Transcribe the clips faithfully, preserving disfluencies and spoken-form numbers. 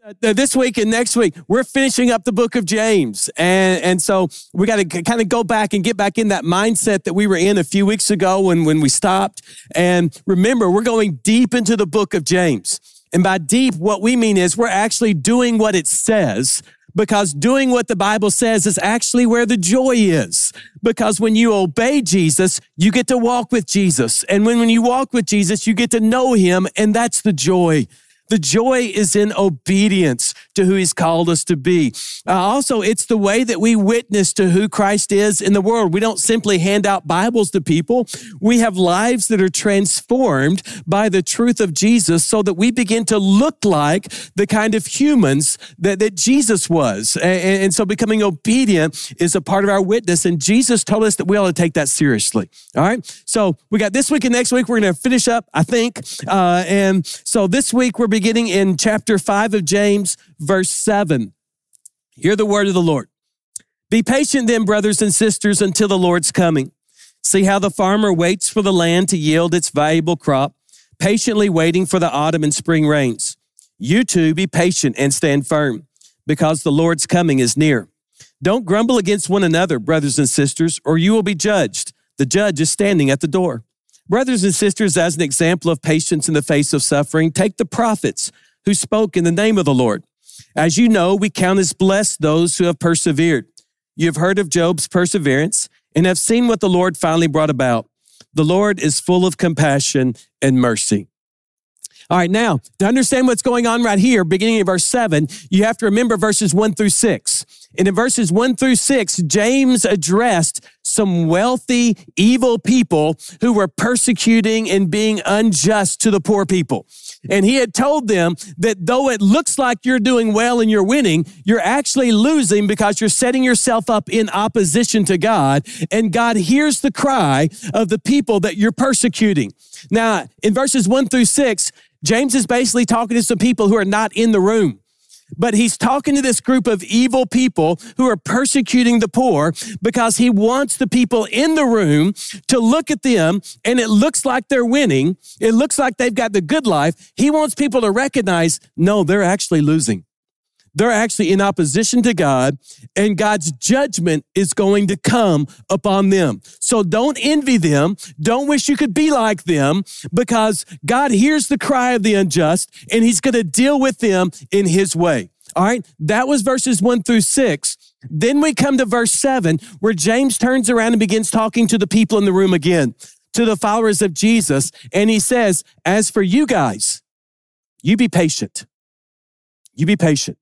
Uh, This week and next week, we're finishing up the book of James. And, and so we got to kind of go back and get back in that mindset that we were in a few weeks ago when, when we stopped. And remember, we're going deep into the book of James. And by deep, what we mean is we're actually doing what it says, because doing what the Bible says is actually where the joy is. Because when you obey Jesus, you get to walk with Jesus. And when, when you walk with Jesus, you get to know him, and that's the joy. The joy is in obedience to who he's called us to be. Uh, also, it's the way that we witness to who Christ is in the world. We don't simply hand out Bibles to people. We have lives that are transformed by the truth of Jesus so that we begin to look like the kind of humans that, that Jesus was. And, and so becoming obedient is a part of our witness. And Jesus told us that we ought to take that seriously. All right. So we got this week and next week. We're going to finish up, I think. Uh, and so this week we're beginning in chapter five of James, verse seven. Hear the word of the Lord. Be patient then, brothers and sisters, until the Lord's coming. See how the farmer waits for the land to yield its valuable crop, patiently waiting for the autumn and spring rains. You too be patient and stand firm, because the Lord's coming is near. Don't grumble against one another, brothers and sisters, or you will be judged. The judge is standing at the door. Brothers and sisters, as an example of patience in the face of suffering, take the prophets who spoke in the name of the Lord. As you know, we count as blessed those who have persevered. You have heard of Job's perseverance and have seen what the Lord finally brought about. The Lord is full of compassion and mercy. All right, now, to understand what's going on right here, beginning in verse seven, you have to remember verses one through six. And in verses one through six, James addressed some wealthy, evil people who were persecuting and being unjust to the poor people. And he had told them that though it looks like you're doing well and you're winning, you're actually losing because you're setting yourself up in opposition to God. And God hears the cry of the people that you're persecuting. Now, in verses one through six, James is basically talking to some people who are not in the room. But he's talking to this group of evil people who are persecuting the poor because he wants the people in the room to look at them and it looks like they're winning. It looks like they've got the good life. He wants people to recognize, no, they're actually losing. They're actually in opposition to God, and God's judgment is going to come upon them. So don't envy them. Don't wish you could be like them, because God hears the cry of the unjust, and he's going to deal with them in his way. All right, that was verses one through six. Then we come to verse seven, where James turns around and begins talking to the people in the room again, to the followers of Jesus, and he says, as for you guys, you be patient. You be patient.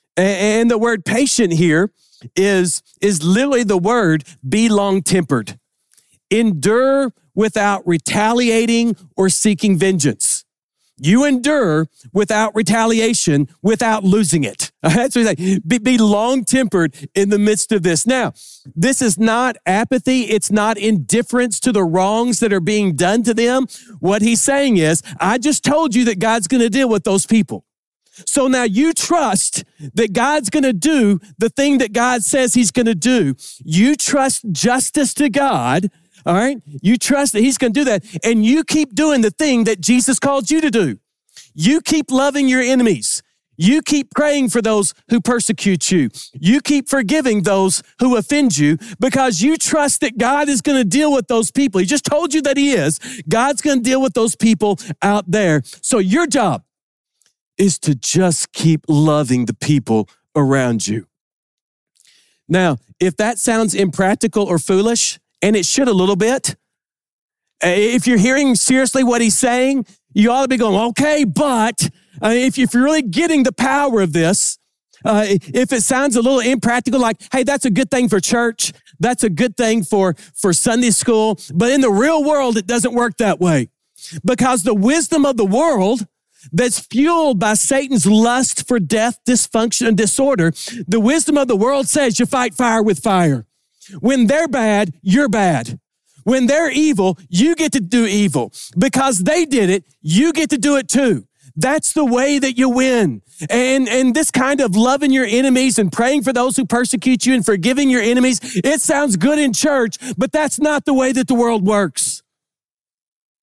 And the word patient here is, is literally the word be long-tempered. Endure without retaliating or seeking vengeance. You endure without retaliation, without losing it. That's what he's saying. Be, be long-tempered in the midst of this. Now, this is not apathy. It's not indifference to the wrongs that are being done to them. What he's saying is, I just told you that God's going to deal with those people. So now you trust that God's going to do the thing that God says he's going to do. You trust justice to God, all right? You trust that he's going to do that, and you keep doing the thing that Jesus called you to do. You keep loving your enemies. You keep praying for those who persecute you. You keep forgiving those who offend you, because you trust that God is going to deal with those people. He just told you that he is. God's going to deal with those people out there. So your job is to just keep loving the people around you. Now, if that sounds impractical or foolish, and it should a little bit, if you're hearing seriously what he's saying, you ought to be going, okay, but uh, if, if you're really getting the power of this, uh, if it sounds a little impractical, like, hey, that's a good thing for church, that's a good thing for, for Sunday school, but in the real world, it doesn't work that way. Because the wisdom of the world that's fueled by Satan's lust for death, dysfunction, and disorder, the wisdom of the world says you fight fire with fire. When they're bad, you're bad. When they're evil, you get to do evil. Because they did it, you get to do it too. That's the way that you win. And, and this kind of loving your enemies and praying for those who persecute you and forgiving your enemies, it sounds good in church, but that's not the way that the world works.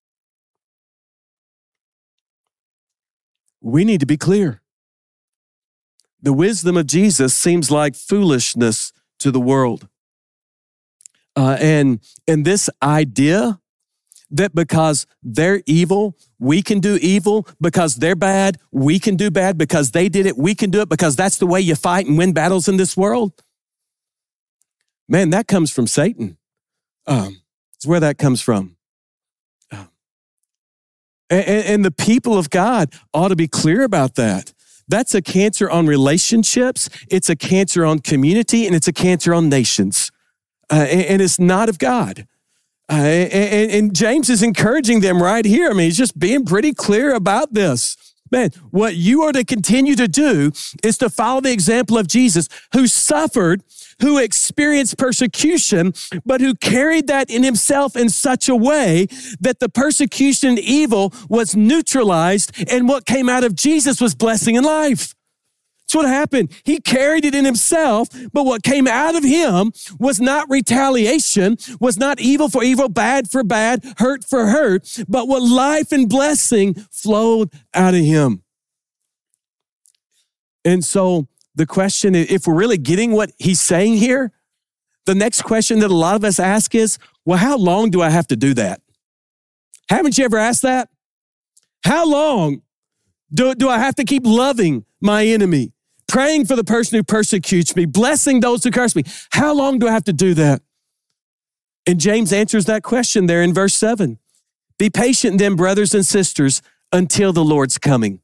We need to be clear. The wisdom of Jesus seems like foolishness to the world. Uh, and, and this idea that because they're evil, we can do evil, because they're bad, we can do bad, because they did it, we can do it, because that's the way you fight and win battles in this world. Man, that comes from Satan. Um, it's where that comes from. Um, and, and the people of God ought to be clear about that. That's a cancer on relationships, it's a cancer on community, and it's a cancer on nations. Uh, and, and it's not of God. Uh, and, and James is encouraging them right here. I mean, he's just being pretty clear about this. Man, what you are to continue to do is to follow the example of Jesus, who suffered, who experienced persecution, but who carried that in himself in such a way that the persecution and evil was neutralized, and what came out of Jesus was blessing and life. That's what happened. He carried it in himself, but what came out of him was not retaliation, was not evil for evil, bad for bad, hurt for hurt, but what life and blessing flowed out of him. And so the question, if we're really getting what he's saying here, the next question that a lot of us ask is, well, how long do I have to do that? Haven't you ever asked that? How long do, do I have to keep loving my enemy? Praying for the person who persecutes me, blessing those who curse me. How long do I have to do that? And James answers that question there in verse seven. Be patient then, brothers and sisters, until the Lord's coming.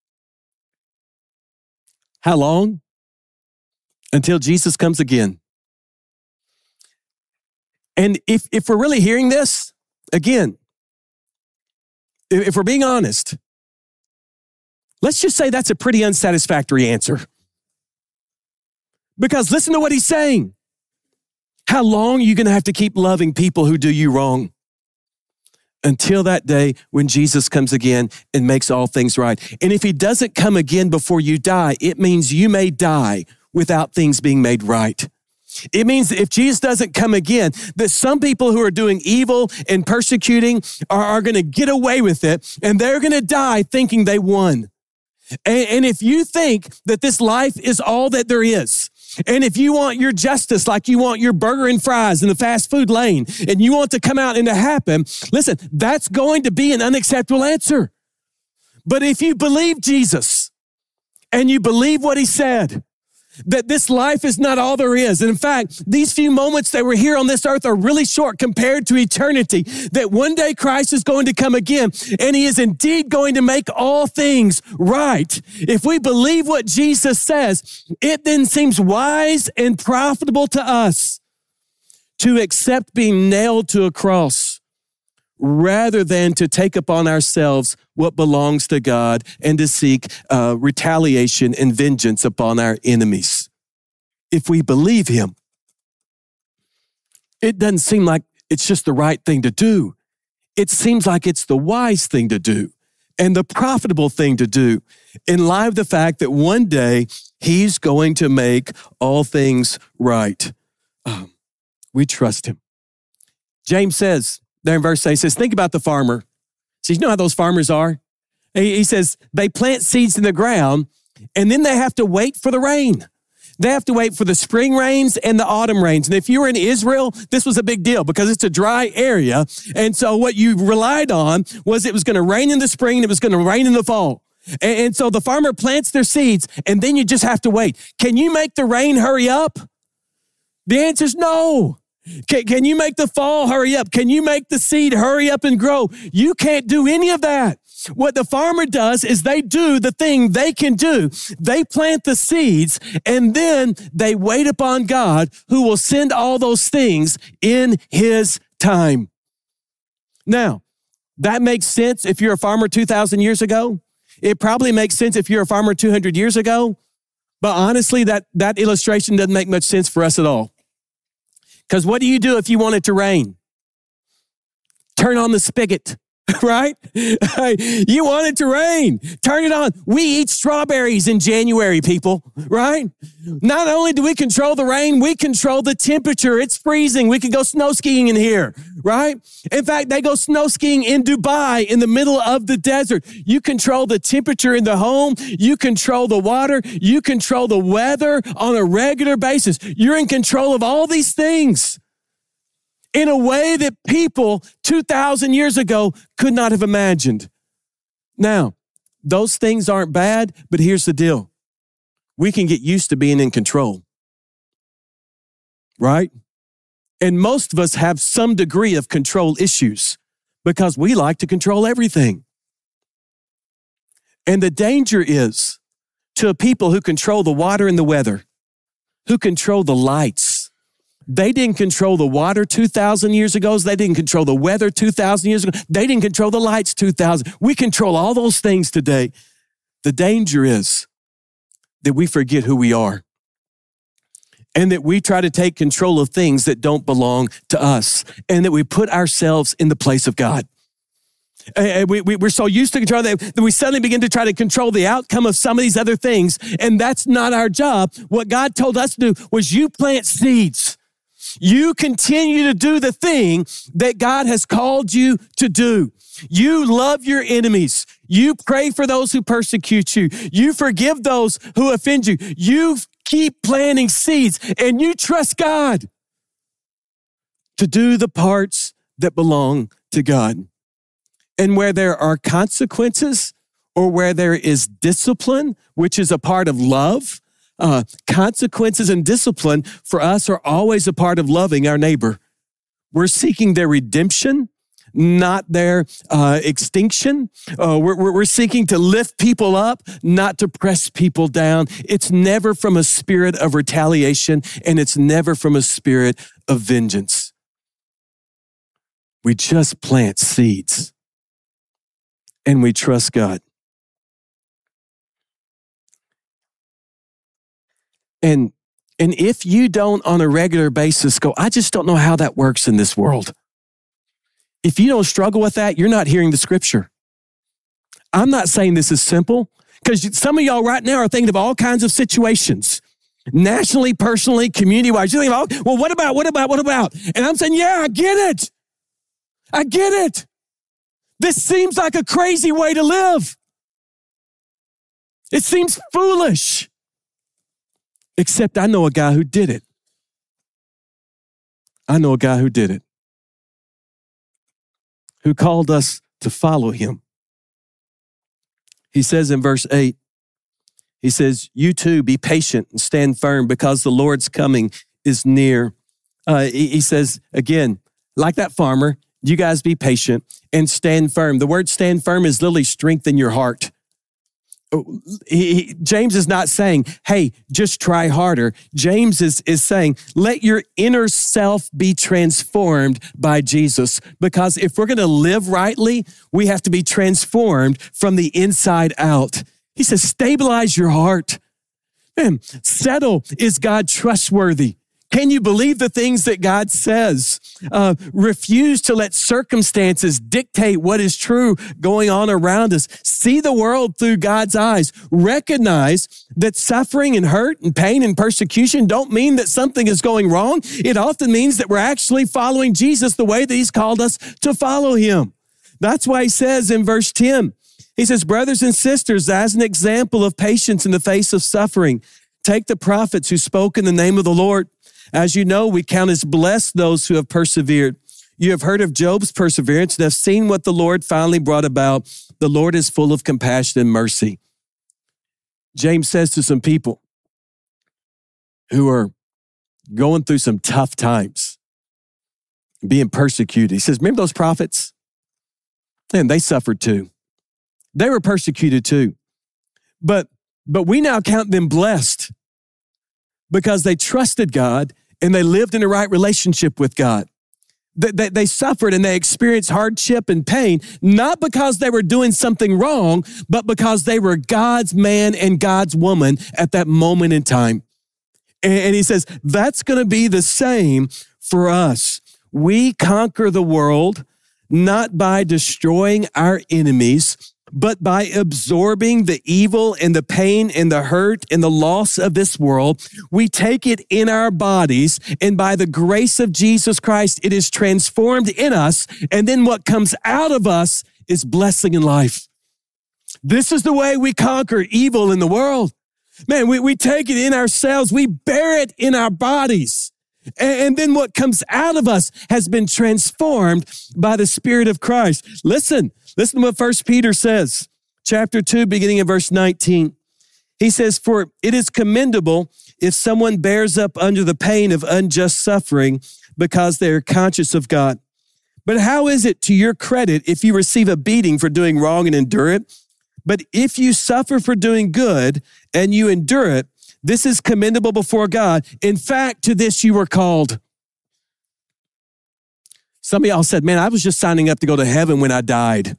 How long? Until Jesus comes again. And if, if we're really hearing this, again, if we're being honest, let's just say that's a pretty unsatisfactory answer. Because listen to what he's saying. How long are you going to have to keep loving people who do you wrong? Until that day when Jesus comes again and makes all things right. And if he doesn't come again before you die, it means you may die without things being made right. It means that if Jesus doesn't come again, that some people who are doing evil and persecuting are, are going to get away with it, and they're going to die thinking they won. And, and if you think that this life is all that there is, and if you want your justice like you want your burger and fries in the fast food lane, and you want to come out and to happen, listen, that's going to be an unacceptable answer. But if you believe Jesus and you believe what he said, that this life is not all there is. And in fact, these few moments that we're here on this earth are really short compared to eternity, that one day Christ is going to come again, and he is indeed going to make all things right. If we believe what Jesus says, it then seems wise and profitable to us to accept being nailed to a cross rather than to take upon ourselves what belongs to God and to seek uh, retaliation and vengeance upon our enemies. If we believe him, it doesn't seem like it's just the right thing to do. It seems like it's the wise thing to do and the profitable thing to do in light of the fact that one day he's going to make all things right. Um, we trust him. James says, there in verse eight, he says, think about the farmer. So you know how those farmers are? He says, they plant seeds in the ground, and then they have to wait for the rain. They have to wait for the spring rains and the autumn rains. And if you were in Israel, this was a big deal because it's a dry area. And so what you relied on was it was going to rain in the spring and it was going to rain in the fall. And, and so the farmer plants their seeds, and then you just have to wait. Can you make the rain hurry up? The answer is no. Can, can you make the fall hurry up? Can you make the seed hurry up and grow? You can't do any of that. What the farmer does is they do the thing they can do. They plant the seeds, and then they wait upon God, who will send all those things in his time. Now, that makes sense if you're a farmer two thousand years ago. It probably makes sense if you're a farmer two hundred years ago. But honestly, that, that illustration doesn't make much sense for us at all. Because what do you do if you want it to rain? Turn on the spigot, right? You want it to rain. Turn it on. We eat strawberries in January, people, right? Not only do we control the rain, we control the temperature. It's freezing. We could go snow skiing in here, right? In fact, they go snow skiing in Dubai in the middle of the desert. You control the temperature in the home. You control the water. You control the weather on a regular basis. You're in control of all these things in a way that people two thousand years ago could not have imagined. Now, those things aren't bad, but here's the deal. We can get used to being in control, right? And most of us have some degree of control issues because we like to control everything. And the danger is to people who control the water and the weather, who control the lights. They didn't control the water two thousand years ago. They didn't control the weather two thousand years ago. They didn't control the lights two thousand. We control all those things today. The danger is that we forget who we are and that we try to take control of things that don't belong to us and that we put ourselves in the place of God. And we, we, we're so used to control that, that we suddenly begin to try to control the outcome of some of these other things, and that's not our job. What God told us to do was you plant seeds. You continue to do the thing that God has called you to do. You love your enemies. You pray for those who persecute you. You forgive those who offend you. You keep planting seeds and you trust God to do the parts that belong to God. And where there are consequences or where there is discipline, which is a part of love, uh, consequences and discipline for us are always a part of loving our neighbor. We're seeking their redemption, not their uh, extinction. Uh, we're, we're seeking to lift people up, not to press people down. It's never from a spirit of retaliation, and it's never from a spirit of vengeance. We just plant seeds, and we trust God. And, and if you don't on a regular basis go, I just don't know how that works in this world. If you don't struggle with that, you're not hearing the scripture. I'm not saying this is simple because some of y'all right now are thinking of all kinds of situations, nationally, personally, community-wise. You're thinking, oh, well, what about, what about, what about? And I'm saying, yeah, I get it. I get it. This seems like a crazy way to live. It seems foolish. Except I know a guy who did it. I know a guy who did it. Who called us to follow him. He says in verse eight, he says, you too be patient and stand firm because the Lord's coming is near. Uh, he, he says, again, like that farmer, you guys be patient and stand firm. The word stand firm is literally strengthen your heart. He, he, James is not saying, hey, just try harder. James is, is saying, let your inner self be transformed by Jesus. Because if we're going to live rightly, we have to be transformed from the inside out. He says, stabilize your heart. Man, settle, is God trustworthy? Can you believe the things that God says? Uh, refuse to let circumstances dictate what is true going on around us. See the world through God's eyes. Recognize that suffering and hurt and pain and persecution don't mean that something is going wrong. It often means that we're actually following Jesus the way that he's called us to follow him. That's why he says in verse ten, he says, brothers and sisters, as an example of patience in the face of suffering, take the prophets who spoke in the name of the Lord. As you know, we count as blessed those who have persevered. You have heard of Job's perseverance and have seen what the Lord finally brought about. The Lord is full of compassion and mercy. James says to some people who are going through some tough times, being persecuted. He says, remember those prophets? And they suffered too. They were persecuted too. But, but we now count them blessed because they trusted God and they lived in a right relationship with God. They, they, they suffered and they experienced hardship and pain, not because they were doing something wrong, but because they were God's man and God's woman at that moment in time. And, and he says, that's going to be the same for us. We conquer the world not by destroying our enemies, But by absorbing the evil and the pain and the hurt and the loss of this world, we take it in our bodies, and by the grace of Jesus Christ, it is transformed in us, and then what comes out of us is blessing and life. This is the way we conquer evil in the world. Man, we, we take it in ourselves, we bear it in our bodies, and, and then what comes out of us has been transformed by the Spirit of Christ. Listen, Listen to what First Peter says, chapter two, beginning in verse nineteen. He says, "For it is commendable if someone bears up under the pain of unjust suffering because they are conscious of God. But how is it to your credit if you receive a beating for doing wrong and endure it? But if you suffer for doing good and you endure it, this is commendable before God. In fact, to this you were called." Some of y'all said, "Man, I was just signing up to go to heaven when I died."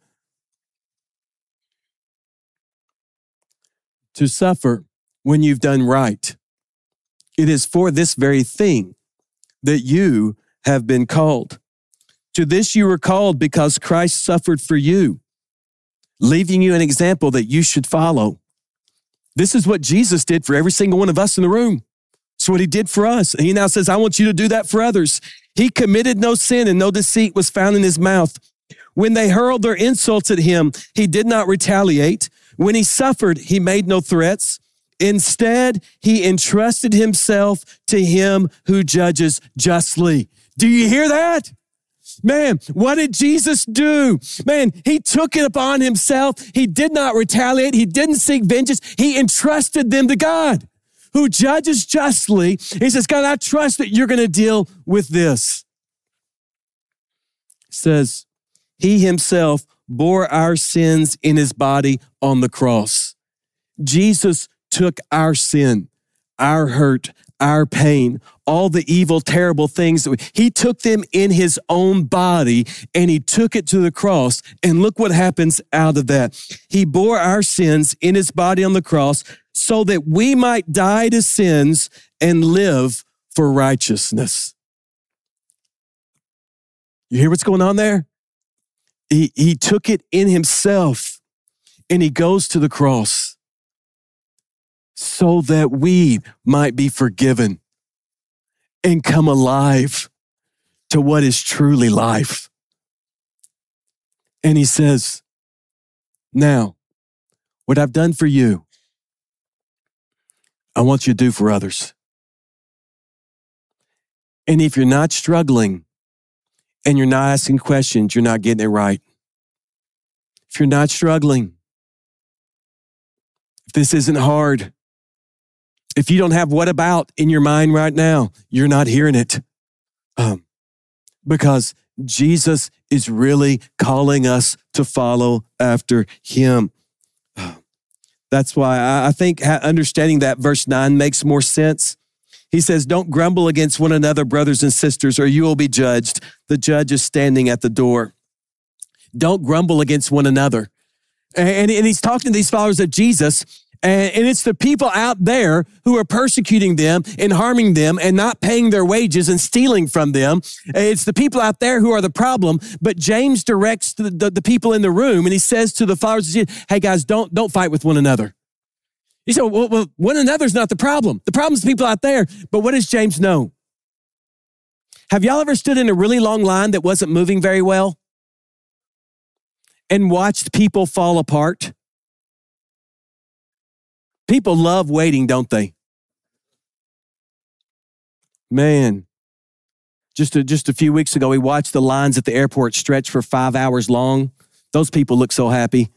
To suffer when you've done right. It is for this very thing that you have been called. To this you were called because Christ suffered for you, leaving you an example that you should follow. This is what Jesus did for every single one of us in the room. It's what he did for us. And he now says, I want you to do that for others. He committed no sin and no deceit was found in his mouth. When they hurled their insults at him, he did not retaliate. When he suffered, he made no threats. Instead, he entrusted himself to him who judges justly. Do you hear that? Man, what did Jesus do? Man, he took it upon himself. He did not retaliate. He didn't seek vengeance. He entrusted them to God, who judges justly. He says, God, I trust that you're going to deal with this. It says, he himself bore our sins in his body on the cross. Jesus took our sin, our hurt, our pain, all the evil, terrible things that we, he took them in his own body and he took it to the cross. And look what happens out of that. He bore our sins in his body on the cross so that we might die to sins and live for righteousness. You hear what's going on there? He, he took it in himself and he goes to the cross so that we might be forgiven and come alive to what is truly life. And he says, now, what I've done for you, I want you to do for others. And if you're not struggling, and you're not asking questions, you're not getting it right. If you're not struggling, if this isn't hard, if you don't have what about in your mind right now, you're not hearing it. Um, because Jesus is really calling us to follow after him. That's why I think understanding that verse nine makes more sense. He says, don't grumble against one another, brothers and sisters, or you will be judged. The judge is standing at the door. Don't grumble against one another. And, and he's talking to these followers of Jesus, and, and it's the people out there who are persecuting them and harming them and not paying their wages and stealing from them. It's the people out there who are the problem. But James directs the, the, the people in the room, and he says to the followers of Jesus, hey guys, don't, don't fight with one another. You say, well, well, one another's not the problem. The problem's the people out there. But what does James know? Have y'all ever stood in a really long line that wasn't moving very well and watched people fall apart? People love waiting, don't they? Man, just a, just a few weeks ago, we watched the lines at the airport stretch for five hours long. Those people look so happy.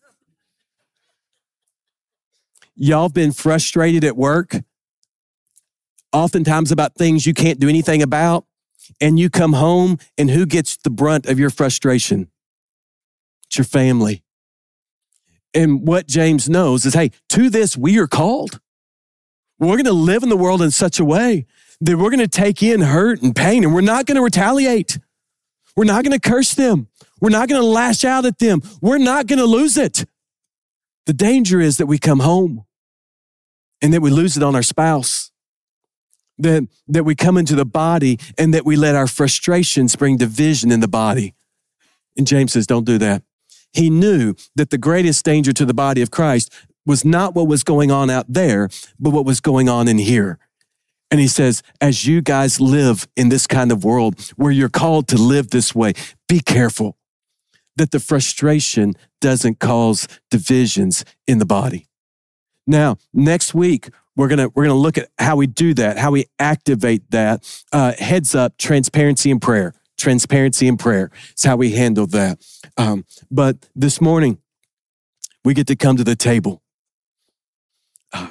Y'all been frustrated at work, oftentimes about things you can't do anything about, and you come home, and who gets the brunt of your frustration? It's your family. And what James knows is, hey, to this we are called. We're going to live in the world in such a way that we're going to take in hurt and pain, and we're not going to retaliate. We're not going to curse them. We're not going to lash out at them. We're not going to lose it. The danger is that we come home and that we lose it on our spouse, that, that we come into the body and that we let our frustrations bring division in the body. And James says, don't do that. He knew that the greatest danger to the body of Christ was not what was going on out there, but what was going on in here. And he says, as you guys live in this kind of world where you're called to live this way, be careful that the frustration doesn't cause divisions in the body. Now, next week, we're gonna we're gonna look at how we do that, how we activate that. Uh, heads up, transparency and prayer. Transparency and prayer is how we handle that. Um, but this morning, we get to come to the table. Uh,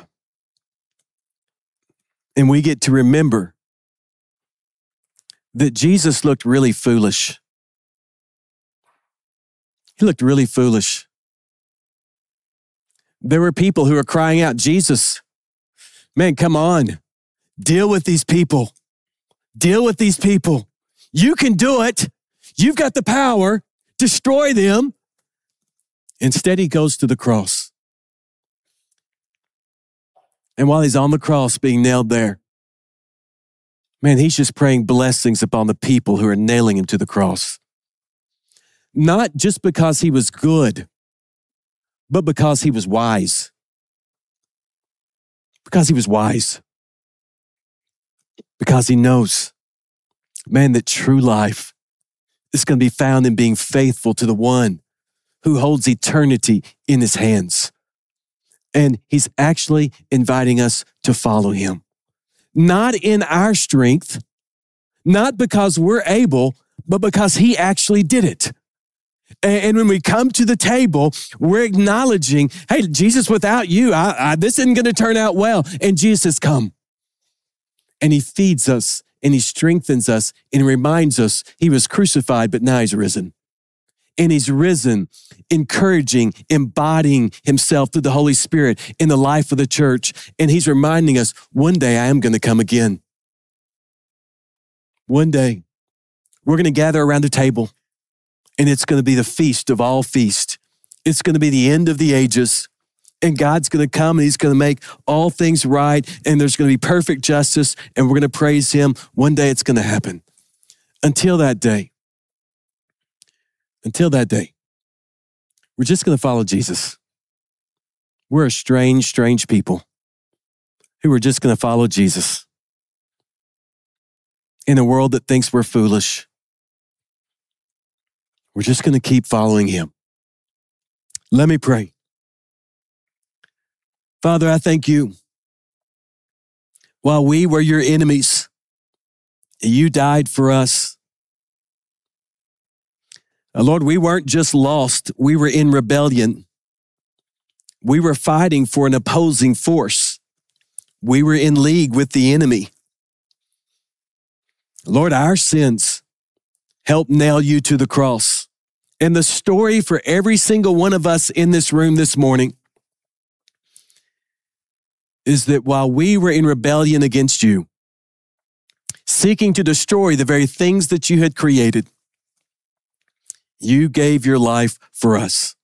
and we get to remember that Jesus looked really foolish. He looked really foolish. There were people who were crying out, Jesus, man, come on, deal with these people. Deal with these people. You can do it. You've got the power. Destroy them. Instead, he goes to the cross. And while he's on the cross being nailed there, man, he's just praying blessings upon the people who are nailing him to the cross. Not just because he was good, but because he was wise. Because he was wise. Because he knows, man, that true life is going to be found in being faithful to the one who holds eternity in his hands. And he's actually inviting us to follow him. Not in our strength, not because we're able, but because he actually did it. And when we come to the table, we're acknowledging, hey, Jesus, without you, I, I, this isn't going to turn out well. And Jesus has come. And he feeds us, and he strengthens us, and he reminds us he was crucified, but now he's risen. And he's risen, encouraging, embodying himself through the Holy Spirit in the life of the church. And he's reminding us, one day I am going to come again. One day, we're going to gather around a table. And it's going to be the feast of all feasts. It's going to be the end of the ages. And God's going to come and he's going to make all things right. And there's going to be perfect justice. And we're going to praise him. One day it's going to happen. Until that day, until that day, we're just going to follow Jesus. We're a strange, strange people who are just going to follow Jesus in a world that thinks we're foolish. We're just going to keep following him. Let me pray. Father, I thank you. While we were your enemies, you died for us. Uh, Lord, we weren't just lost. We were in rebellion. We were fighting for an opposing force. We were in league with the enemy. Lord, our sins helped nail you to the cross. And the story for every single one of us in this room this morning is that while we were in rebellion against you, seeking to destroy the very things that you had created, you gave your life for us.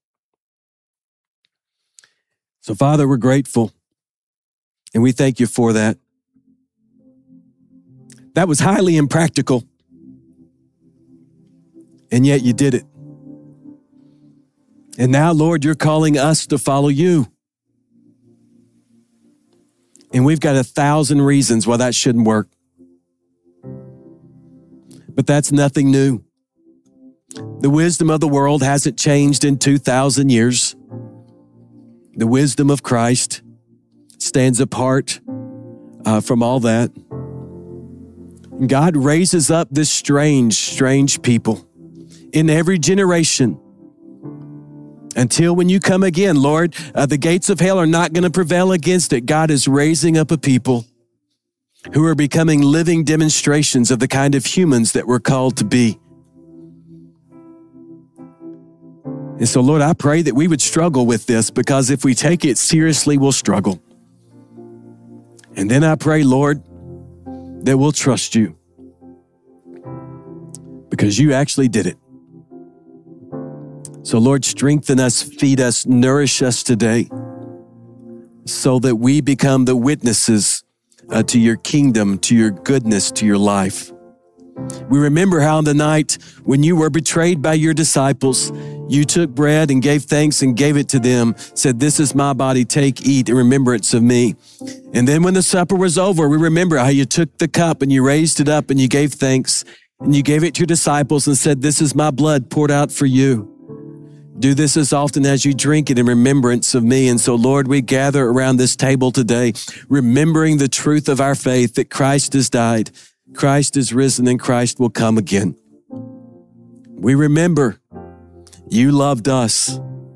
So, Father, we're grateful, and we thank you for that. That was highly impractical, and yet you did it. And now, Lord, you're calling us to follow you. And we've got a thousand reasons why that shouldn't work. But that's nothing new. The wisdom of the world hasn't changed in two thousand years. The wisdom of Christ stands apart uh, from all that. God raises up this strange, strange people in every generation. Until when you come again, Lord, uh, the gates of hell are not going to prevail against it. God is raising up a people who are becoming living demonstrations of the kind of humans that we're called to be. And so, Lord, I pray that we would struggle with this, because if we take it seriously, we'll struggle. And then I pray, Lord, that we'll trust you, because you actually did it. So, Lord, strengthen us, feed us, nourish us today so that we become the witnesses uh, to your kingdom, to your goodness, to your life. We remember how on the night when you were betrayed by your disciples, you took bread and gave thanks and gave it to them, said, "This is my body, take, eat in remembrance of me." And then when the supper was over, we remember how you took the cup and you raised it up and you gave thanks and you gave it to your disciples and said, "This is my blood poured out for you. Do this as often as you drink it in remembrance of me." And so, Lord, we gather around this table today, remembering the truth of our faith that Christ has died, Christ is risen, and Christ will come again. We remember you loved us.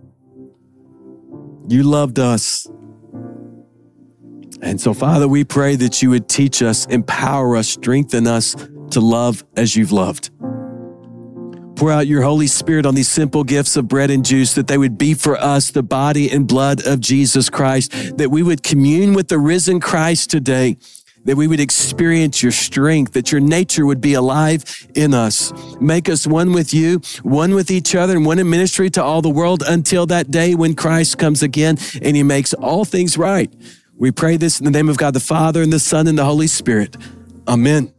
You loved us. And so, Father, we pray that you would teach us, empower us, strengthen us to love as you've loved. Pour out your Holy Spirit on these simple gifts of bread and juice, that they would be for us the body and blood of Jesus Christ, that we would commune with the risen Christ today, that we would experience your strength, that your nature would be alive in us. Make us one with you, one with each other, and one in ministry to all the world until that day when Christ comes again and he makes all things right. We pray this in the name of God the Father and the Son and the Holy Spirit. Amen.